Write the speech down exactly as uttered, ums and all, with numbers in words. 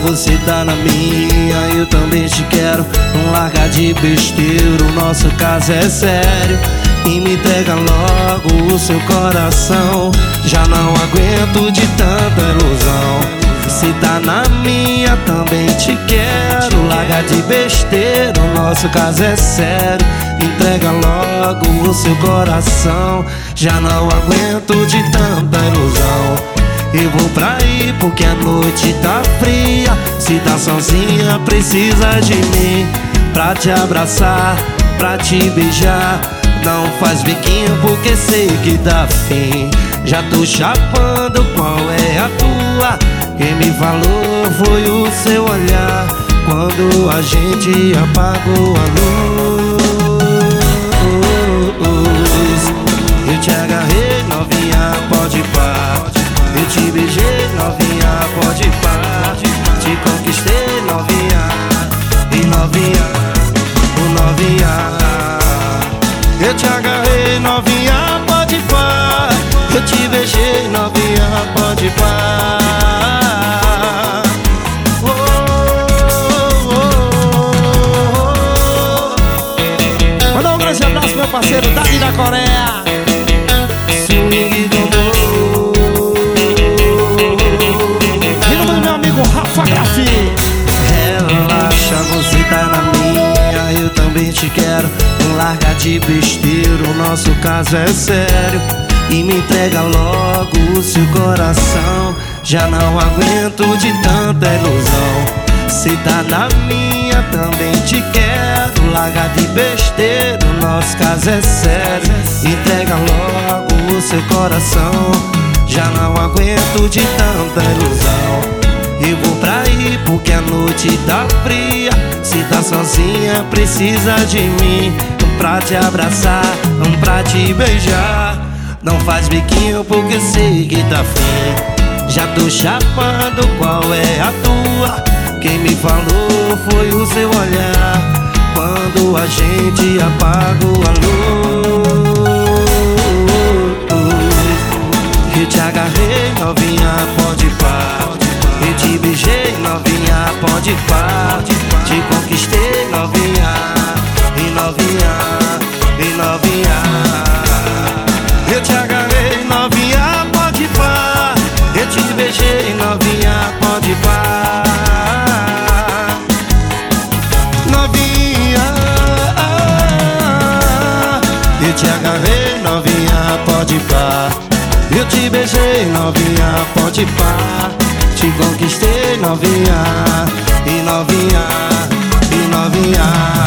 você tá na minha, eu também te quero. Não larga de besteira, o nosso caso é sério. E me entrega logo o seu coração. Já não aguento de tanta ilusão. Se tá na minha, também te quero. Larga de besteira, o nosso caso é sério. Me entrega logo o seu coração. Já não aguento de tanta ilusão. Eu vou pra aí porque a noite tá fria. Se tá sozinha, precisa de mim pra te abraçar, pra te beijar. Não faz biquinho porque sei que dá fim. Já tô chapando, qual é a tua? Quem me falou foi o seu olhar quando a gente apagou a luz. Eu te agarrei, novinha, pode pá. Eu te beijei, novinha, pode pá. Te conquistei, novinha, e novinha, o novinha. Eu te agarrei, novinha, pode pá. Eu te beijei, novinha, pode pá. Oh, oh, oh. Mandar um grande abraço, meu parceiro Dali da Coreia. Swing do E no meu amigo Rafa Grafi. Relaxa, você tá na minha, eu também te quero. Não larga de besteira, o nosso caso é sério. E me entrega logo o seu coração. Já não aguento de tanta ilusão. Se tá na minha, também te quero. Larga de besteira, o nosso caso é sério. Entrega logo o seu coração. Já não aguento de tanta ilusão. Eu vou pra aí porque a noite tá fria. Se tá sozinha, precisa de mim pra te abraçar, pra te beijar. Não faz biquinho porque sei que tá fim. Já tô chapando, qual é a tua? Quem me falou foi o seu olhar quando a gente apagou a luz. Eu te agarrei, novinha, pode pá. Eu te beijei, novinha, pode pá. Te conquistei, novinha, e novinha, e novinha. Eu te agarrei, novinha, pode pá. Eu te beijei, novinha, pode pá. Novinha, eu te agarrei, novinha, pode pá. Eu te beijei, novinha, pode pá. Te conquistei, novinha, e novinha, e novinha.